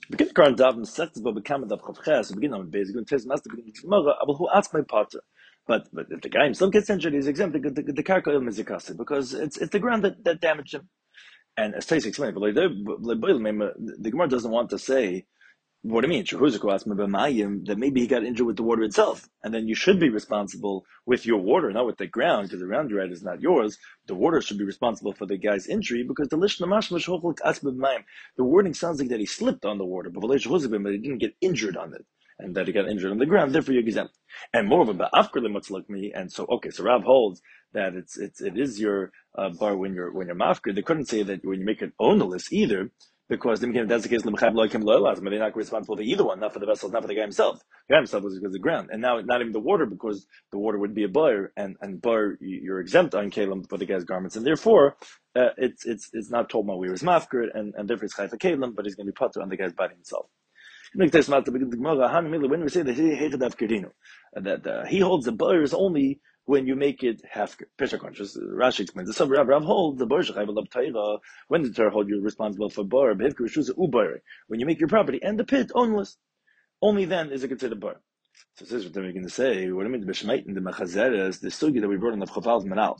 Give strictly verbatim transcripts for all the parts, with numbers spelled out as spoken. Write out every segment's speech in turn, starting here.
Begin current daven sets but become of chavches. Begin on basic and test master begin tomorrow. I will who ask my potter. But but if the guy himself gets injured, he's exempt. The the, the karka is because it's it's the ground that, that damaged him. And as Tais explained, but like, the the Gemara doesn't want to say what do you mean? That maybe he got injured with the water itself, and then you should be responsible with your water, not with the ground, because the ground you're at is not yours. The water should be responsible for the guy's injury because the the wording sounds like that he slipped on the water, but he didn't get injured on it, and that he got injured on the ground. Therefore, you're exempt. And moreover, like me, and so okay, so Rav holds that it's it's it is your uh, bar when you're when you're mafkir. They couldn't say that when you make it ownerless either. Because that's the case, they're not responsible for either one, not for the vessel, not for the guy himself. The guy himself was because of the ground. And now not even the water, because the water would be a bar, and, and bar, you're exempt on kalim for the guy's garments. And therefore, uh, it's it's it's not told Mawir is mafkir, and, and therefore it's chayfa kalim, but he's going to be putter on the guy's body himself. When we say that he hated afkirino, that uh, he holds the bar is only when you make it half pesha conscious. Rashi explains the sub Rav Rav holds the bar shechayv love taira. When the Torah hold you responsible for bar behivkir rishus ubar. When you make your property and the pit ownless, only then is it considered bar. So this is what they're going to say. What I mean the b'shmait and the mechazeres, the sugi that we brought in the chafal manal.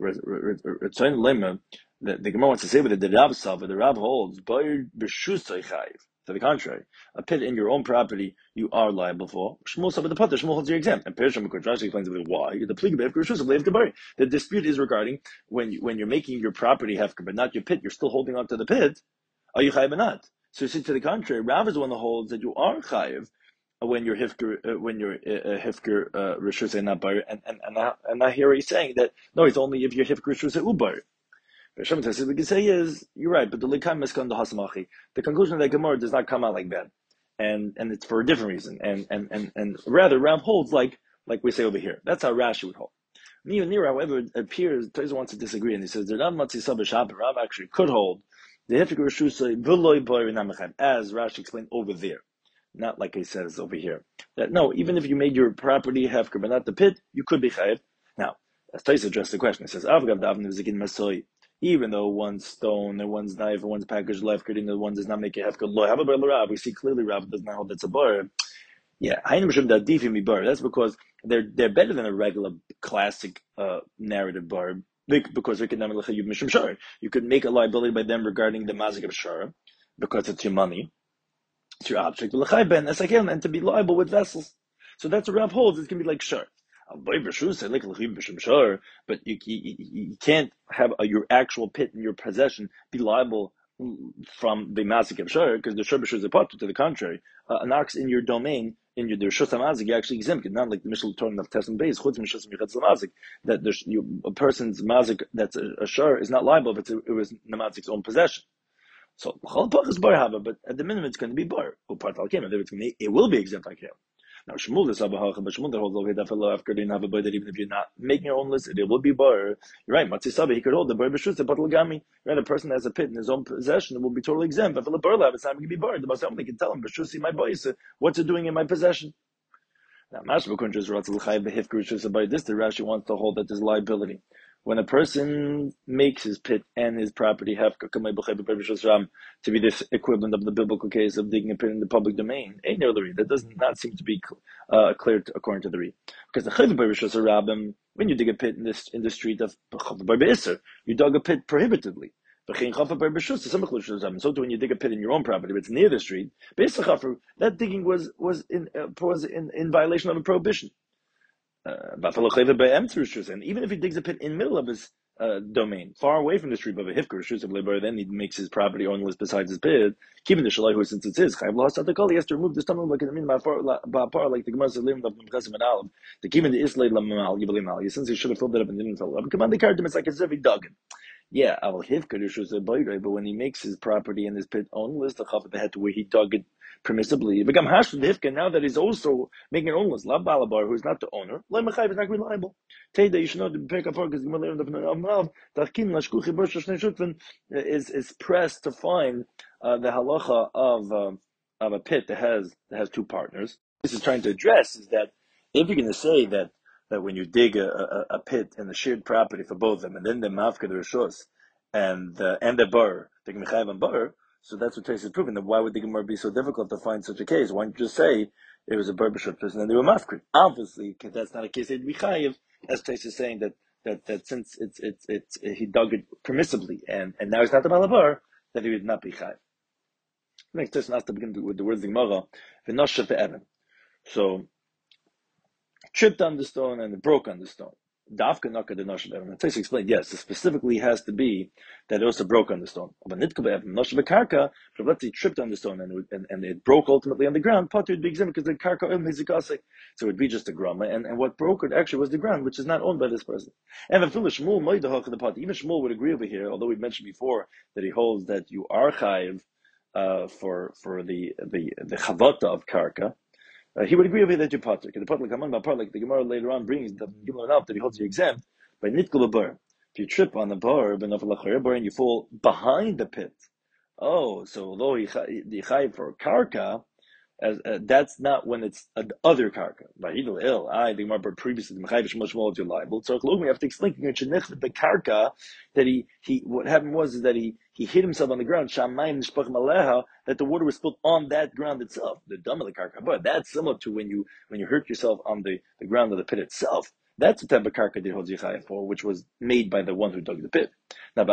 The the Gemara wants to say with the Rav Salva, the Rav holds bar b'shusay chayv. To the contrary, a pit in your own property you are liable for. Shmuel said with the potter, Shmuel holds you exempt. And Perisham Rashi explains why. The The dispute is regarding when you, when you're making your property hefker, but not your pit, you're still holding on to the pit. Are you chayiv or not? So you see, to the contrary, Rav is the one that holds that you are chayiv when you're hifker, uh, when you're uh, hifker uh, rishus and not bar. And and and I, and I hear he's saying that no, it's only if you're hifker rishus ubar. What we can say is, you're right, but the likam miskan the hasamachi. The conclusion of that Gemara does not come out like that, and and it's for a different reason, and and and and rather Rav holds like like we say over here. That's how Rashi would hold. Near near, however, it appears Tozer wants to disagree, and he says the Rav Matzi Sabah Shabbat Rav actually could hold the hefik rishusay v'loy bar namachem, as Rashi explained over there, not like he says over here. That no, even if you made your property hefker but not the pit, you could be chayiv. Now, as Tozer addressed the question, he says Avgav Davin V'Zigin Masoy. Even though one's stone and one's knife and one's package left, the one does not make it hefker lo. Have a bar Rav. We see clearly Rav does not hold that's a bar. Yeah, that's because they're they're better than a regular classic uh, narrative bar because you could make a liability by them regarding the mazik of shara because it's your money, it's your object, and to be liable with vessels. So that's what Rav holds. It can be like shar. But you, you, you can't have a, your actual pit in your possession be liable from the mazik of shar because the shar is a part. To the contrary, uh, an ox in your domain in your rishus mazik you actually exempt, not like the Mishnah Torah of Tesson Beis chutz rishus mazik that the, you, a person's mazik that's a, a shar is not liable if it's a, it was the mazik's own possession. So but at the minimum it's going to be bar. It will be exempt like him. Now Shmuel is Abahacha, but Shmuel holds over that fellow after didn't have a bar that even if you're not making your own list, it will be bar. You're right, Matzi Sabi, he could hold the bar b'shus the patalgami. Right, a person that has a pit in his own possession will be totally exempt. But for the bar lab, it's not going to be bar. The Basam can tell him b'shus my boys, what's it doing in my possession? Now Mashma Kunjas Ratzal Chai Behif Grushus by this, the Rashi wants to hold that there's liability. When a person makes his pit and his property have to be this equivalent of the biblical case of digging a pit in the public domain, that does not seem to be uh, clear to, according to the Reed. Because the when you dig a pit in this in the street of you dug a pit prohibitively. So too, when you dig a pit in your own property, but it's near the street, that digging was was in uh, was in, in violation of a prohibition. Uh, and even if he digs a pit in the middle of his uh, domain, far away from the street of a hifker rishus of labor, then he makes his property ownless besides his pit. Keeping the shalayhu since it's his, he has to remove the stomach like like the Gemara says, the keeping the islay lamal, since he should have filled it up and didn't fill it up. Command the card, it's like as if he dug it. Yeah, I will hifker rishus a boyre, but when he makes his property and his pit ownless, the chaf head to where he dug it permissibly, become hash the hifka now that he's also making it ownless. La balabar, who is not the owner, la mechayv is not reliable. Teda, you should know the pek apart because the learned of Rav Tachkin lashkuchi bosh shnei shutven is is pressed to find uh, the halacha of uh, of a pit that has that has two partners. This is trying to address is that if you're going to say that that when you dig a, a, a pit in the shared property for both of them, and then the mafka the rishus and the and the bar, the mechayv and bar. So that's what Taisa is proving. That why would the Gemara be so difficult to find such a case? Why don't you just say it was a Berbershut person and they were mafkrit? Obviously, because that's not a case they'd be chayiv. As Taisa is saying that that that since it's it's it's he dug it permissibly and and now he's not the malabar, that he would not be chayiv. Next Taisa has to begin with the words the Gemara v'noshav ve'evan. So tripped on the stone and it broke on the stone. Dafka naka the noshav evan. Taisa explained, yes, it specifically has to be that it also broke on the stone. But nitka be'evan noshav karka. But let's say it tripped on the stone and it, and, and it broke ultimately on the ground. Potter would be exempt because the karka oil mizikase. So it would be just a grama, and, and what broke it actually was the ground, which is not owned by this person. And even Shmuel moidahach the pot. Even Shmuel would agree over here, although we mentioned before that he holds that you are chayiv uh, for for the the the chavata of karka. Uh, he would agree with you that you're potter. The potter, like the Gemara later on brings the Gemara enough that he holds you exempt by nitkul bar. If you trip on the bar, and you fall behind the pit. Oh, so although he chayiv for karka, as uh, that's not when it's an other karka. By evil ill, I the Gemara previously the mechayiv much more you're liable. So we have to explain the karka that he he what happened was is that he he hit himself on the ground. Shamayim nishpach maleha, that the water was spilled on that ground itself. The dam of the karka, but that's similar to when you when you hurt yourself on the, the ground of the pit itself. That's the type of karka that holds yichayim for, which was made by the one who dug the pit. Now,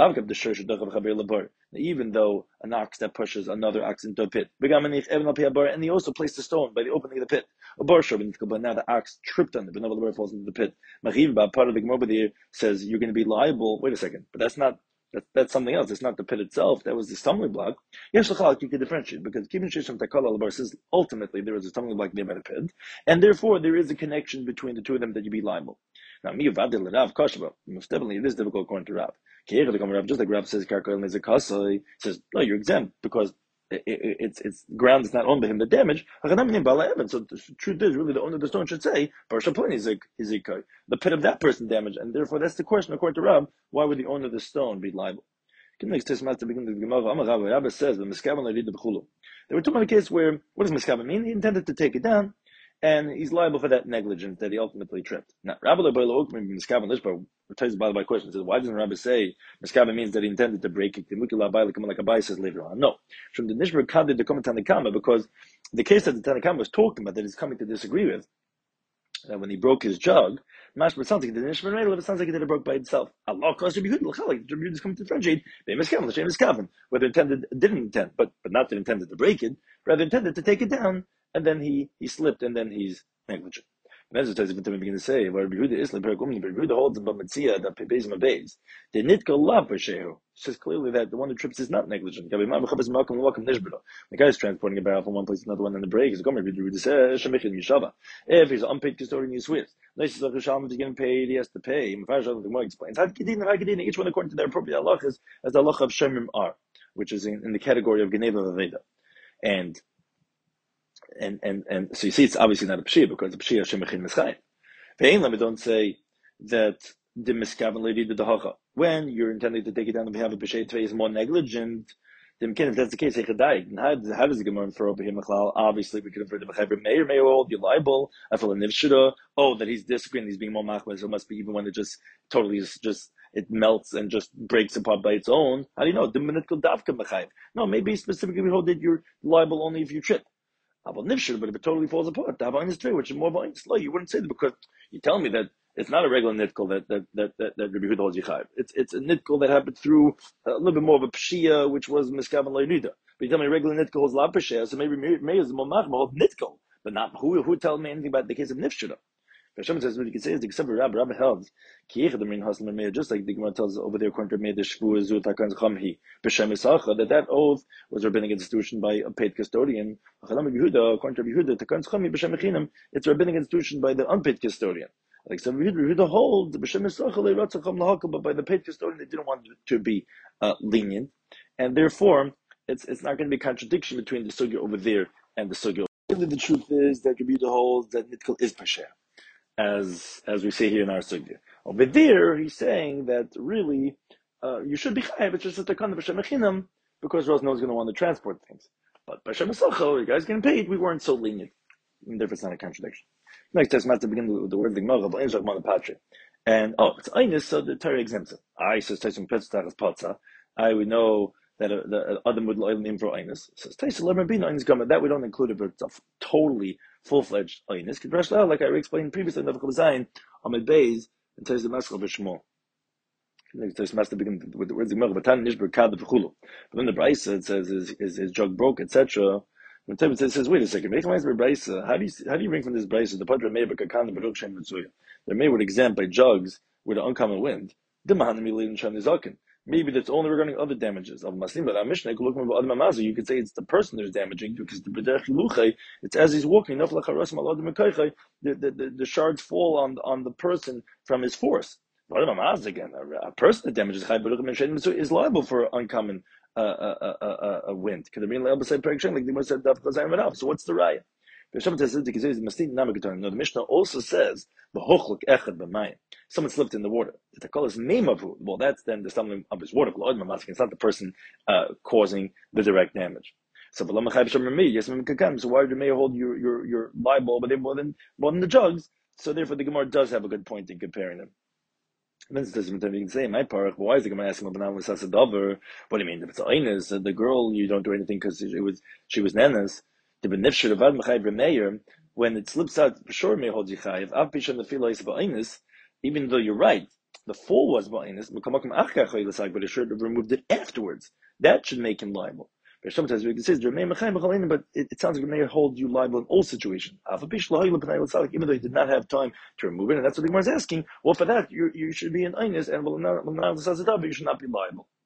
even though an ox that pushes another ox into a pit, and he also placed a stone by the opening of the pit. But now the ox tripped on it, but the falls into the pit. Part of the Gemara there says you're going to be liable. Wait a second, but that's not. That, that's something else. It's not the pit itself. That was the stumbling block. Yes, you can differentiate because Kibin Shisham Takal Alabar says ultimately there is a stumbling block made by the pit, and therefore there is a connection between the two of them that you be liable. Now, me Vadil Rav Kashba, most definitely it is difficult according to Rav. Just like Rav says, Karkoil is a kasai, says no, you're exempt because it, it, it's it's ground is not owned by him. The damage. So the truth is, really, the owner of the stone should say, "Parsha Pliny is a is a the pit of that person damaged," and therefore that's the question according to Rab. Why would the owner of the stone be liable? Next testament to begin the Gemara. Rabbi says the miskavan lerid the b'chulu. There were two many cases where what does miskavan mean? He intended to take it down, and he's liable for that negligence that he ultimately tripped. Now, Rabbi Le'boy maybe miskavan lishbar returns by the question. Says, why doesn't Rabbi say miskavan means that he intended to break it? The mukila like like Abai says later on. No, from the nishbar kadid the comment Tanakama because the case that the Tanakama was talking about that he's coming to disagree with. That when he broke his jug, Mashma sounds like the Nishman Rayla, it sounds like it did it broke by itself. Allah caused to be good, like the is coming to differentiate. They miskaven, the shame is kaven. Whether intended didn't intend, but but not that intended to break it, rather intended to take it down, and then he he slipped, and then he's negligent. And as it says, even to begin to say, where Behuda Islam Peragum, Behuda holds in Bamatzia that Pebez Mabez. The Nitka love Shehu says clearly that the one who trips is not negligent. The guy is transporting a barrel from one place to another one, and the break is going to be if he's an unpaid custodian, he's Swiss. Nice is he's getting paid, he has to pay. The Gemara explains each one according to their appropriate halachas as the halacha of Shemim are, which is in, in the category of Geneva Vaveda. And And and and so you see, it's obviously not a pshia because the pshia shemechin mischayim. Ve'inlam, don't say that the miskaven lady did the hacha when you're intending to take it down on behalf of pshia tvei is more negligent. Then, if that's the case, and how, how does the Gemara infer over here? Obviously, we could infer the mechaber meir meir old, you're liable. I feel a nivshira. Oh, that he's disagreeing, he's being more machmas. So it must be even when it just totally is just it melts and just breaks apart by its own. How do you know? The minute davka mechayiv. No, maybe specifically we hold that you're liable only if you trip. About nifshir, but if it totally falls apart, the Havain is true, which is more Havain slow. You wouldn't say that because you tell me that it's not a regular nitkel that that that that, that Rabbi Yehuda holds yichayv. It's it's a nitkel that happened through a little bit more of a pshia, which was miskavan le'nida. But you tell me a regular nitkel holds la pshia, so maybe maybe is more machma holds nitkel, but not who who tells me anything about the case of nifshir. Hashem says what you can say is except for Rabbi Rabbi held just like the Gemara tells over there according to Meir the Shvu Zu Takan Chamhi B'Shem Isacha that that oath was a rabbinic institution by a paid custodian. According to Yehuda Takan Chamhi B'Shem Echinam it's a rabbinic institution by the unpaid custodian. Like some Yehuda hold B'Shem Isacha Le'Ratzacham Lahakal, but by the paid custodian they didn't want to be uh, lenient, and therefore it's it's not going to be a contradiction between the sugya over there and the sugya. The truth is that Yehuda holds that nitkel is pasher. As as we say here in our sugya. Over there, he's saying that really uh, you should be chayav. It's just that they're kind of b'shem echinam because Ros knows going to want to transport things. But b'shem esacho, you guys getting paid. We weren't so lenient, and therefore it's not a contradiction. Next test to begin with the word the gemara of einzach manapatre, and oh, it's einis, so the Torah exempts it. I says taisim petztach as patza. I would know that uh, the other would name for Einis. So Taisa Lemon Bin Einis Gama, that we don't include it, but it's a totally full-fledged Einis. Because like I explained previously, Navakal Zayin, Ahmed Beis, and Taisa Maskal Bishmol. Taisa Maskal begins with the words, but then the Braisa, it says, his, his, his jug broke, et cetera. When Tevin says, says, wait a second, make nice Braisa. How do you how do you bring from this Braisa the Padre Meir Kakan the Baruch Shem Mitzuya? They're made with exempt by jugs with an uncommon wind. Maybe that's only regarding other damages of Maslim, but Mishnah you could say it's the person that's damaging because the it's as he's walking, the, the, the, the shards fall on on the person from his force. Again, a, a person that damages is liable for uncommon uh, uh, uh, uh, uh, wind. Like the said, so what's the raya? No, the Mishnah also says someone slipped in the water. The call is name of who? Well, that's then the stumbling of his water. It's not the person uh, causing the direct damage. So, so why did the mayor hold your your your liable, but they more than more than the jugs? So therefore, the Gemara does have a good point in comparing them. Then it says, you can say, my parach, why is the Gemara asking about Namas? What do you mean? If it's Ainas, the girl, you don't do anything because it was she was nanas. The benefit of Ad Mechayiv Remeir, when it slips out, for sure may hold Yichayiv. Av Pishan the Fila is Ba'ainis, even though you're right, the fall was Ba'ainis, but it should have removed it afterwards. That should make him liable. But sometimes we can say, but it, it sounds like Remeir holds you liable in all situations. Even though he did not have time to remove it, and that's what the Gemara is asking. Well, for that, you you should be an Ainis, and you should not be liable.